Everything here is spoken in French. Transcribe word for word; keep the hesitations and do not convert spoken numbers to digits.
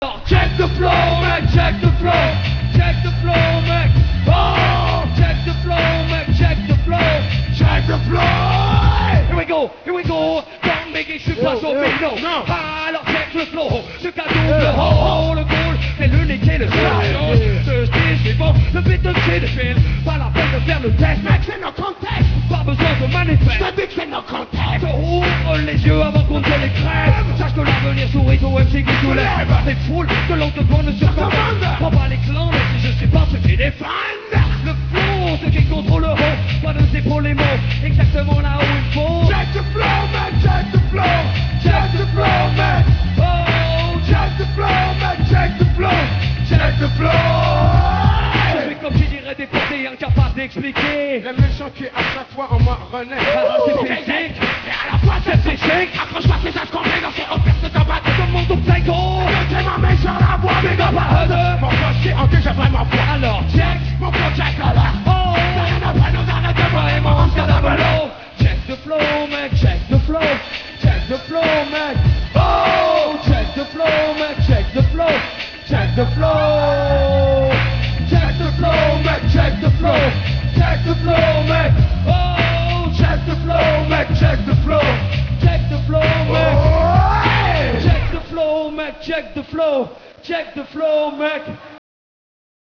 Check the flow, mec, check the flow, check the flow, mec. Oh, check the flow, mec, check the flow, check the flow. Here we go, here we go. Comme Biggie, je suis pas au bingo. Alors check le flow, ce cadeau de ho, ho, le goal, c'est le nick et le sale. Le style suivant, le beat de chez le film. Pas la peine de faire le test, mec, c'est no contest. Pas besoin de manifeste, je te dis que c'est no contest. Ouvre les yeux avant qu'on te les crève. Sache que l'avenir sourit au M C qui soulève. Des foules que l'on te tourne sur ta bande. Prends pas les clans, mais si je suis pas ceux qui défendent. Le flow, ceux qui contrôlent le haut. Pas de épaules les mots, exactement là où il faut. Check the flow, man, check the flow. Check the flow, man. Oh, check the flow, man, check the flow. Check the flow. Je suis comme qui dirait déporté, incapable d'expliquer. Le méchant qui à chaque fois en moi renaît. Ah, c'est physique, et à la fois c'est psychique. Accroche-toi tes as qu'on dans ces hautes pertes de ta batte. Tout le monde au psycho. Mettez ma main sur la voie, big up à eux. Mon postier en que j'ai vraiment foi. Alors check, mon flow check à la. Oh, t'as rien à faire, nous arrête de voir et mon scandalo. Check the flow, mec, check the flow. Check the flow, mec. Oh, check the flow, mec, check the flow. Check the flow. Check the flow, mec, check the flow. Check the flow, mec. Oh, check the flow, mec, check the flow. Check the flow, mec. Check the flow, mec, check the flow. Check the flow, mec.